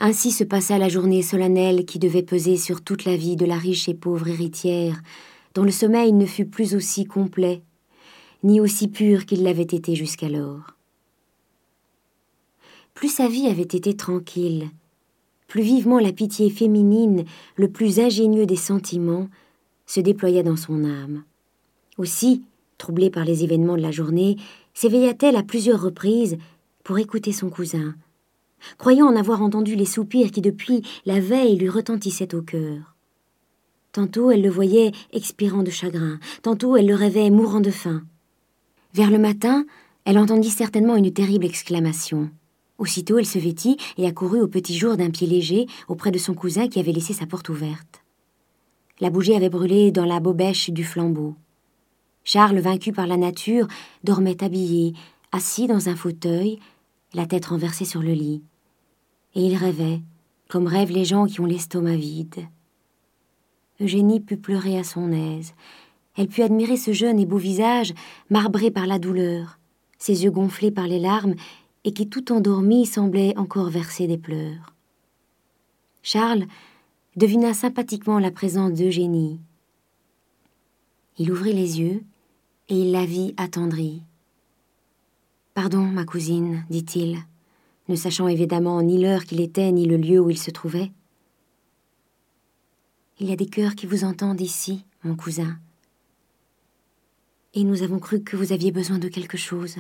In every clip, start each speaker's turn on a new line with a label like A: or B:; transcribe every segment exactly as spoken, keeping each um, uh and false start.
A: Ainsi se passa la journée solennelle qui devait peser sur toute la vie de la riche et pauvre héritière, dont le sommeil ne fut plus aussi complet, ni aussi pur qu'il l'avait été jusqu'alors. Plus sa vie avait été tranquille, plus vivement la pitié féminine, le plus ingénieux des sentiments, se déploya dans son âme. Aussi, troublée par les événements de la journée, s'éveilla-t-elle à plusieurs reprises pour écouter son cousin, croyant en avoir entendu les soupirs qui depuis la veille lui retentissaient au cœur. Tantôt elle le voyait expirant de chagrin, tantôt elle le rêvait mourant de faim. Vers le matin, elle entendit certainement une terrible exclamation. Aussitôt elle se vêtit et accourut au petit jour d'un pied léger auprès de son cousin qui avait laissé sa porte ouverte. La bougie avait brûlé dans la bobèche du flambeau. Charles, vaincu par la nature, dormait habillé, assis dans un fauteuil, la tête renversée sur le lit. Et il rêvait, comme rêvent les gens qui ont l'estomac vide. Eugénie put pleurer à son aise. Elle put admirer ce jeune et beau visage, marbré par la douleur, ses yeux gonflés par les larmes, et qui, tout endormi, semblait encore verser des pleurs. Charles devina sympathiquement la présence d'Eugénie. Il ouvrit les yeux, et il la vit attendrie. « Pardon, ma cousine, dit-il, ne sachant évidemment ni l'heure qu'il était, ni le lieu où il se trouvait. Il y a des cœurs qui vous entendent ici, mon cousin. Et nous avons cru que vous aviez besoin de quelque chose.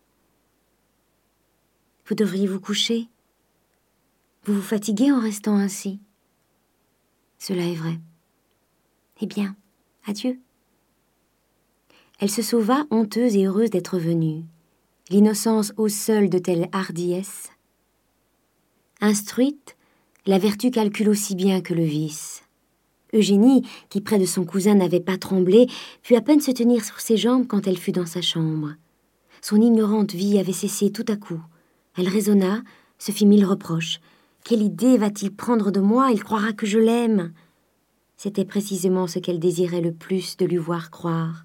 A: Vous devriez vous coucher. Vous vous fatiguez en restant ainsi. Cela est vrai. Eh bien, adieu. » Elle se sauva, honteuse et heureuse d'être venue. L'innocence ose seule de telles hardiesses. Instruite, la vertu calcule aussi bien que le vice. Eugénie, qui près de son cousin n'avait pas tremblé, put à peine se tenir sur ses jambes quand elle fut dans sa chambre. Son ignorante vie avait cessé tout à coup. Elle raisonna, se fit mille reproches. « Quelle idée va-t-il prendre de moi? Il croira que je l'aime. » C'était précisément ce qu'elle désirait le plus de lui voir croire.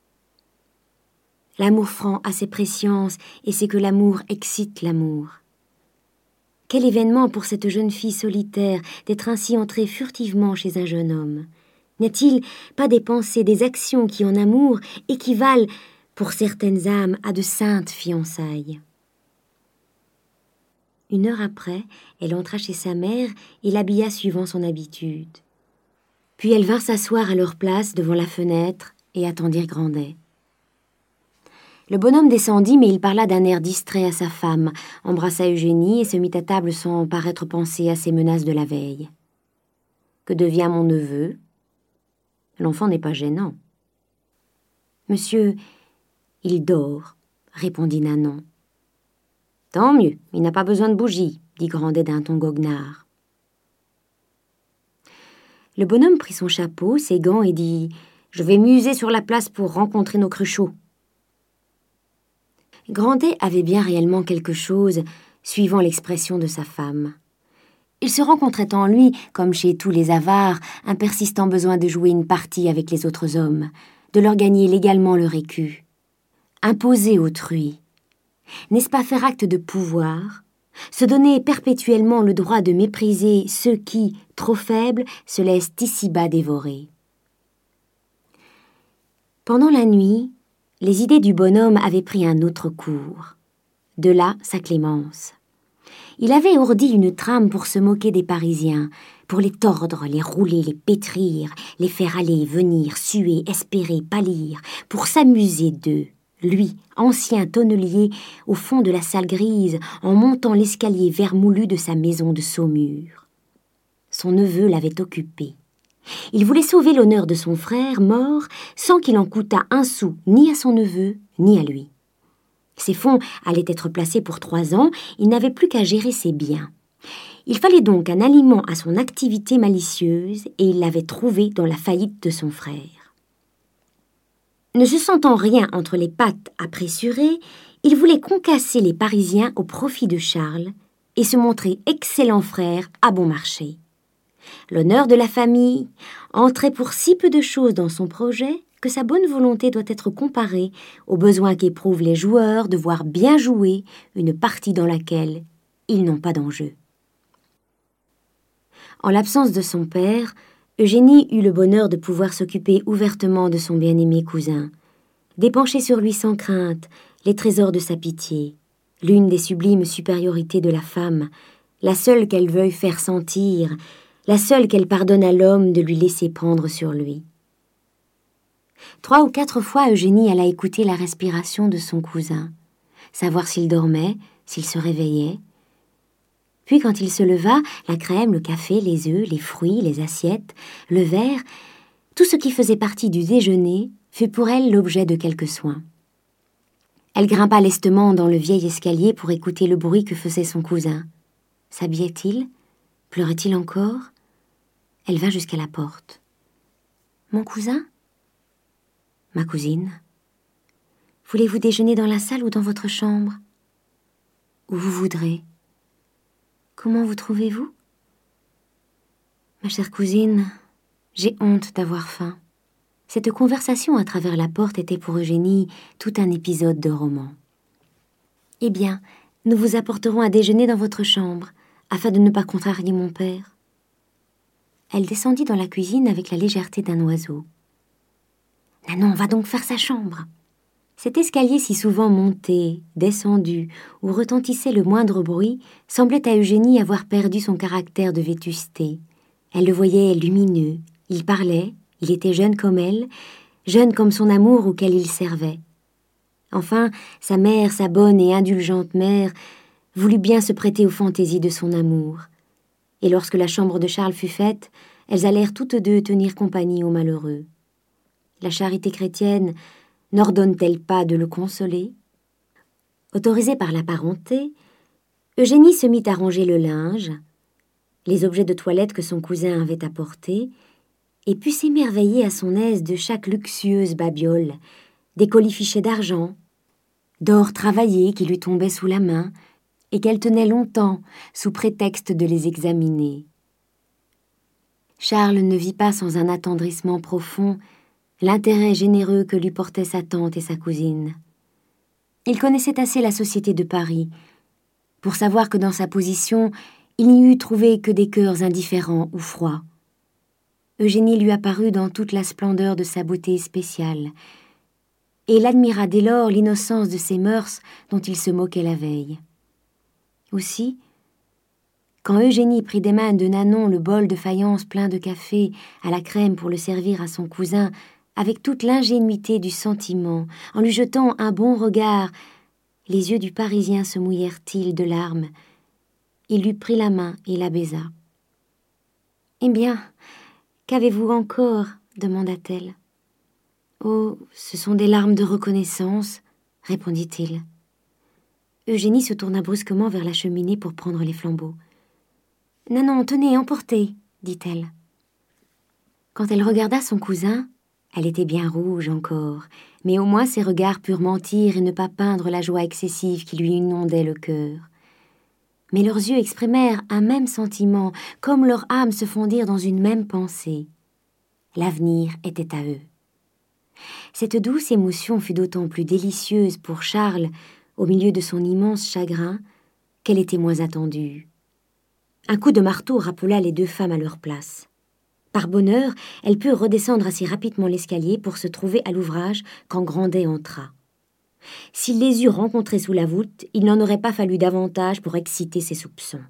A: L'amour franc a ses presciences, et c'est que l'amour excite l'amour. Quel événement pour cette jeune fille solitaire d'être ainsi entrée furtivement chez un jeune homme. N'y-a-t-il pas des pensées, des actions qui, en amour, équivalent, pour certaines âmes, à de saintes fiançailles? Une heure après, elle entra chez sa mère et l'habilla suivant son habitude. Puis elle vint s'asseoir à leur place devant la fenêtre et attendirent Grandet. Le bonhomme descendit, mais il parla d'un air distrait à sa femme, embrassa Eugénie et se mit à table sans paraître penser à ses menaces de la veille. « Que devient mon neveu ? L'enfant n'est pas gênant. »« Monsieur, il dort, » répondit Nanon. « Tant mieux, il n'a pas besoin de bougie, » dit Grandet d'un ton goguenard. Le bonhomme prit son chapeau, ses gants et dit « Je vais m'user sur la place pour rencontrer nos cruchots. » Grandet avait bien réellement quelque chose, suivant l'expression de sa femme. Il se rencontrait en lui, comme chez tous les avares, un persistant besoin de jouer une partie avec les autres hommes, de leur gagner légalement leur écu. Imposer autrui. N'est-ce pas faire acte de pouvoir? Se donner perpétuellement le droit de mépriser ceux qui, trop faibles, se laissent ici-bas dévorer. Pendant la nuit, les idées du bonhomme avaient pris un autre cours. De là sa clémence. Il avait ourdi une trame pour se moquer des Parisiens, pour les tordre, les rouler, les pétrir, les faire aller, venir, suer, espérer, pâlir, pour s'amuser d'eux, lui, ancien tonnelier, au fond de la salle grise, en montant l'escalier vermoulu de sa maison de Saumur. Son neveu l'avait occupé. Il voulait sauver l'honneur de son frère, mort, sans qu'il en coûtât un sou ni à son neveu, ni à lui. Ses fonds allaient être placés pour trois ans, il n'avait plus qu'à gérer ses biens. Il fallait donc un aliment à son activité malicieuse, et il l'avait trouvé dans la faillite de son frère. Ne se sentant rien entre les pattes à pressurer, il voulait concasser les Parisiens au profit de Charles, et se montrer excellent frère à bon marché. L'honneur de la famille entrait pour si peu de choses dans son projet que sa bonne volonté doit être comparée au besoin qu'éprouvent les joueurs de voir bien jouer une partie dans laquelle ils n'ont pas d'enjeu. En l'absence de son père, Eugénie eut le bonheur de pouvoir s'occuper ouvertement de son bien-aimé cousin, d'épancher sur lui sans crainte les trésors de sa pitié, l'une des sublimes supériorités de la femme, la seule qu'elle veuille faire sentir, la seule qu'elle pardonne à l'homme de lui laisser prendre sur lui. Trois ou quatre fois, Eugénie alla écouter la respiration de son cousin, savoir s'il dormait, s'il se réveillait. Puis, quand il se leva, la crème, le café, les œufs, les fruits, les assiettes, le verre, tout ce qui faisait partie du déjeuner fut pour elle l'objet de quelques soins. Elle grimpa lestement dans le vieil escalier pour écouter le bruit que faisait son cousin. S'habillait-il? Pleurait-il encore? Elle vint jusqu'à la porte. « Mon cousin ?»« Ma cousine. »« Voulez-vous déjeuner dans la salle ou dans votre chambre ? » ?»« Où vous voudrez. »« Comment vous trouvez-vous ? » ?»« Ma chère cousine, j'ai honte d'avoir faim. » Cette conversation à travers la porte était pour Eugénie tout un épisode de roman. « Eh bien, nous vous apporterons à déjeuner dans votre chambre, afin de ne pas contrarier mon père. » Elle descendit dans la cuisine avec la légèreté d'un oiseau. « Nanon va donc faire sa chambre. » Cet escalier si souvent monté, descendu, où retentissait le moindre bruit, semblait à Eugénie avoir perdu son caractère de vétusté. Elle le voyait lumineux, il parlait, il était jeune comme elle, jeune comme son amour auquel il servait. Enfin, sa mère, sa bonne et indulgente mère, voulut bien se prêter aux fantaisies de son amour. Et lorsque la chambre de Charles fut faite, elles allèrent toutes deux tenir compagnie aux malheureux. La charité chrétienne n'ordonne-t-elle pas de le consoler? Autorisée par la parenté, Eugénie se mit à ranger le linge, les objets de toilette que son cousin avait apportés, et put s'émerveiller à son aise de chaque luxueuse babiole, des colifichets d'argent, d'or travaillé qui lui tombaient sous la main, et qu'elle tenait longtemps sous prétexte de les examiner. Charles ne vit pas sans un attendrissement profond l'intérêt généreux que lui portaient sa tante et sa cousine. Il connaissait assez la société de Paris pour savoir que dans sa position, il n'y eût trouvé que des cœurs indifférents ou froids. Eugénie lui apparut dans toute la splendeur de sa beauté spéciale, et il admira dès lors l'innocence de ses mœurs dont il se moquait la veille. Aussi, quand Eugénie prit des mains de Nanon le bol de faïence plein de café à la crème pour le servir à son cousin, avec toute l'ingénuité du sentiment, en lui jetant un bon regard, les yeux du Parisien se mouillèrent-ils de larmes. Il lui prit la main et la baisa. « Eh bien, qu'avez-vous encore ?» demanda-t-elle. « Oh, ce sont des larmes de reconnaissance, » répondit-il. Eugénie se tourna brusquement vers la cheminée pour prendre les flambeaux. « Nanon, tenez, emportez, » dit-elle. Quand elle regarda son cousin, elle était bien rouge encore, mais au moins ses regards purent mentir et ne pas peindre la joie excessive qui lui inondait le cœur. Mais leurs yeux exprimèrent un même sentiment, comme leurs âmes se fondirent dans une même pensée. L'avenir était à eux. Cette douce émotion fut d'autant plus délicieuse pour Charles, au milieu de son immense chagrin, qu'elle était moins attendue. Un coup de marteau rappela les deux femmes à leur place. Par bonheur, elles purent redescendre assez rapidement l'escalier pour se trouver à l'ouvrage quand Grandet entra. S'il les eût rencontrés sous la voûte, il n'en aurait pas fallu davantage pour exciter ses soupçons.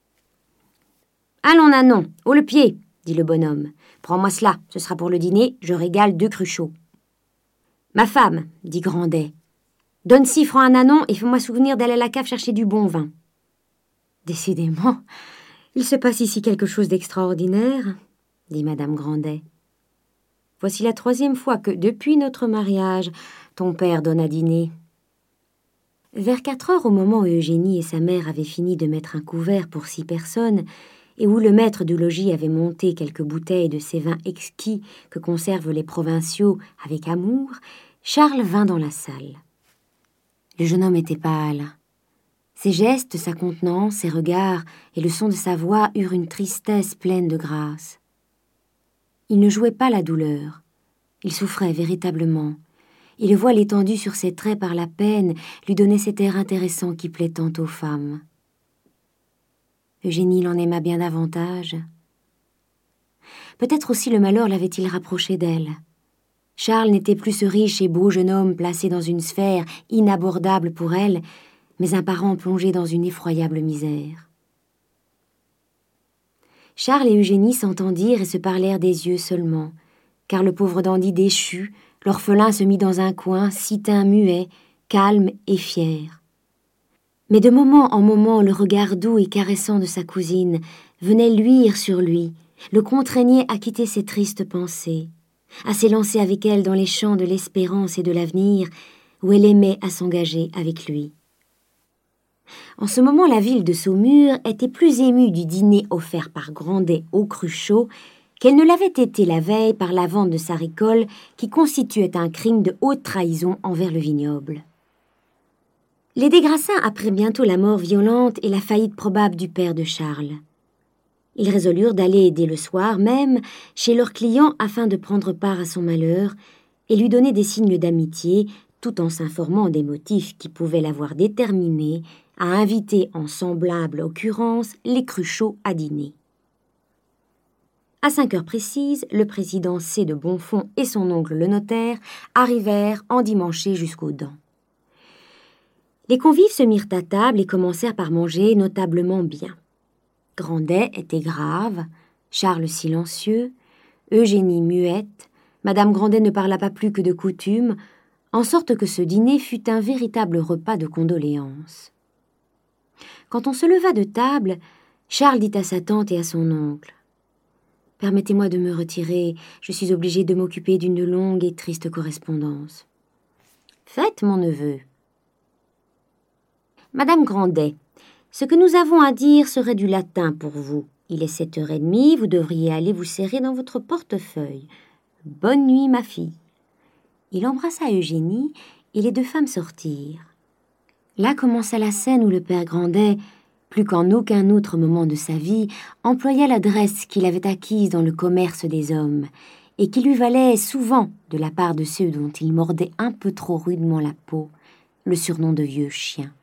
A: « Allons, Nanon, haut le pied !» dit le bonhomme. « Prends-moi cela, ce sera pour le dîner, je régale deux cruchots. »« Ma femme, » dit Grandet, « donne six francs à Nanon et fais-moi souvenir d'aller à la cave chercher du bon vin. » Décidément, il se passe ici quelque chose d'extraordinaire, dit Madame Grandet. Voici la troisième fois que, depuis notre mariage, ton père donne à dîner. Vers quatre heures, au moment où Eugénie et sa mère avaient fini de mettre un couvert pour six personnes, et où le maître du logis avait monté quelques bouteilles de ces vins exquis que conservent les provinciaux avec amour, Charles vint dans la salle. Le jeune homme était pâle. Ses gestes, sa contenance, ses regards et le son de sa voix eurent une tristesse pleine de grâce. Il ne jouait pas la douleur. Il souffrait véritablement. Et le voile étendu sur ses traits par la peine lui donnait cet air intéressant qui plaît tant aux femmes. Eugénie l'en aima bien davantage. Peut-être aussi le malheur l'avait-il rapproché d'elle. Charles n'était plus ce riche et beau jeune homme placé dans une sphère inabordable pour elle, mais un parent plongé dans une effroyable misère. Charles et Eugénie s'entendirent et se parlèrent des yeux seulement, car le pauvre dandy déchu, l'orphelin se mit dans un coin, si tint muet, calme et fier. Mais de moment en moment, le regard doux et caressant de sa cousine venait luire sur lui, le contraignait à quitter ses tristes pensées, à s'élancer avec elle dans les champs de l'espérance et de l'avenir, où elle aimait à s'engager avec lui. En ce moment, la ville de Saumur était plus émue du dîner offert par Grandet au Cruchot qu'elle ne l'avait été la veille par la vente de sa récolte qui constituait un crime de haute trahison envers le vignoble. Les Des Grassins apprirent bientôt la mort violente et la faillite probable du père de Charles. Ils résolurent d'aller dès le soir même chez leur client afin de prendre part à son malheur et lui donner des signes d'amitié, tout en s'informant des motifs qui pouvaient l'avoir déterminé à inviter en semblable occurrence les Cruchot à dîner. À cinq heures précises, le président C. de Bonfons et son oncle le notaire arrivèrent endimanchés jusqu'aux dents. Les convives se mirent à table et commencèrent par manger notablement bien. Grandet était grave, Charles silencieux, Eugénie muette, Madame Grandet ne parla pas plus que de coutume, en sorte que ce dîner fut un véritable repas de condoléances. Quand on se leva de table, Charles dit à sa tante et à son oncle « Permettez-moi de me retirer, je suis obligé de m'occuper d'une longue et triste correspondance. »« Faites, mon neveu. » « Madame Grandet, ce que nous avons à dire serait du latin pour vous. Il est sept heures et demie, vous devriez aller vous serrer dans votre portefeuille. Bonne nuit, ma fille. » Il embrassa Eugénie et les deux femmes sortirent. Là commença la scène où le père Grandet, plus qu'en aucun autre moment de sa vie, employa l'adresse qu'il avait acquise dans le commerce des hommes et qui lui valait souvent, de la part de ceux dont il mordait un peu trop rudement la peau, le surnom de vieux chien.